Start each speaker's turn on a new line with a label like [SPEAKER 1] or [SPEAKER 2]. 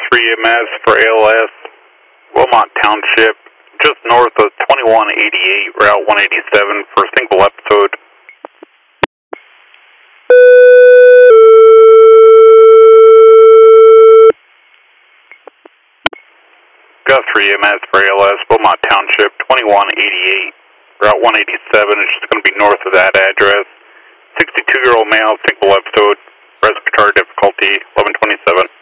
[SPEAKER 1] 3MS for ALS, Wilmot Township, just north of 2188, Route 187 for a single episode. Gus 3MS for ALS, Wilmot Township, 2188, Route 187 is just going to be north of that address. 62-year-old male, single episode, respiratory difficulty, 1127.